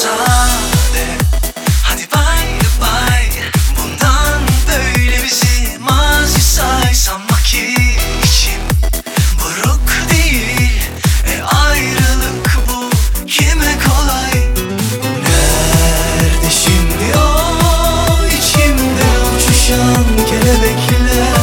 sade. Hadi bay bay. Bundan böyle bizi mazi say. Sanma ki içim buruk değil. Ayrılık bu kime kolay. Nerede şimdi o içimde uçuşan kelebekler?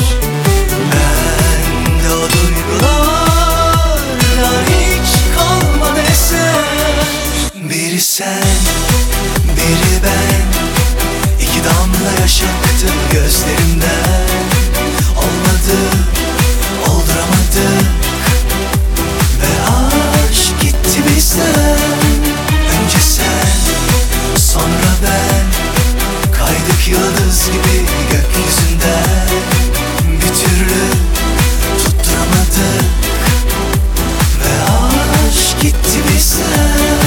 Bende o duygulardan hiç kalmadı eser. Biri sen, biri ben. İki damla yaş aktı gözlerimden. Olmadı, olduramadık ve aşk gitti bizden. Önce sen, sonra ben. Kaydık yıldız gibi gökyüzünden. Bir türlü tutturamadık ve aşk gitti bizden.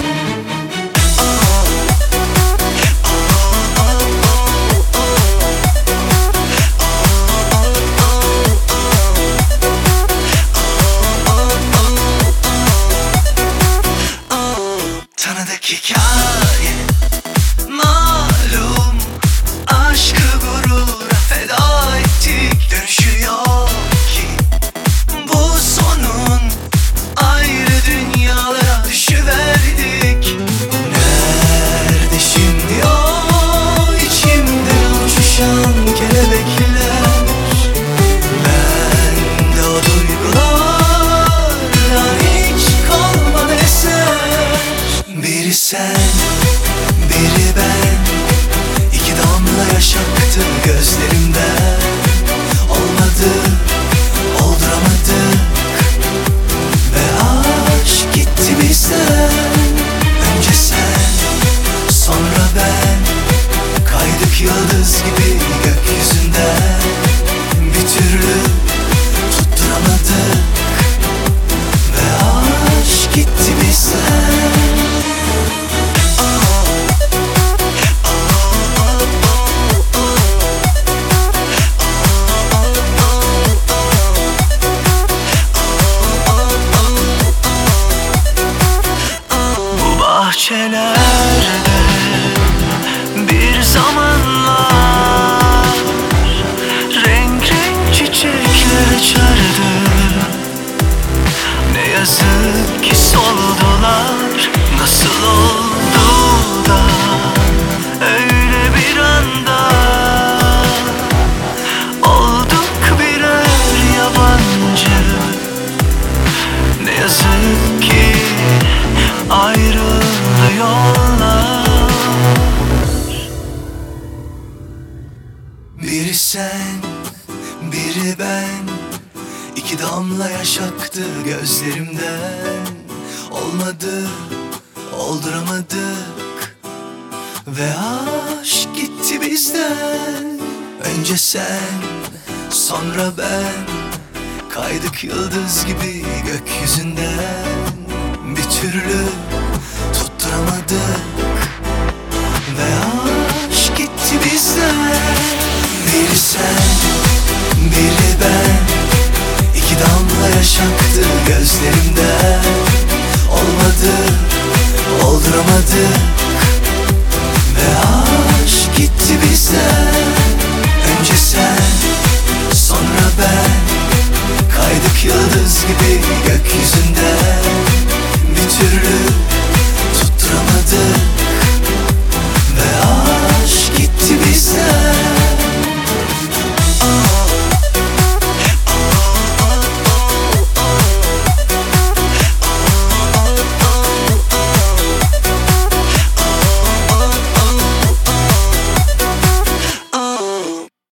Tanıdık hikaye malum, aşkı gurura feda ettik. Dönüşü yok ki bu sonun, ayrı dünyalara düşüverdik. Nerede şimdi o içimde uçuşan kelebekler? Bende o duygulardan hiç kalmadı eser. Biri sen, biri ben. İki damla yaş aktı gözlerimden. Olmadı, olduramadık ve aşk gitti bizden. Önce sen, sonra ben. Kaydık yıldız gibi gökyüzünden. Bir türlü tutturamadık ve aşk gitti bizden. Bahçelerde bir zamanlar renk renk çiçekler açardı. Ne yazık ki soldular. Nasıl oldu da öyle bir anda olduk birer yabancı. Ne yazık ki ayrıldı yollar. Biri sen, biri ben. İki damla yaş aktı gözlerimden. Olmadı, olduramadık ve aşk gitti bizden. Önce sen, sonra ben. Kaydık yıldız gibi gökyüzünden. Bir türlü tutturamadık ve aşk gitti bizden. Biri sen, biri ben. İki damla yaş aktı gözlerimden. Olmadı, olduramadık ve aşk gitti bizden. Önce sen, sonra ben. Kaydık yıldız gibi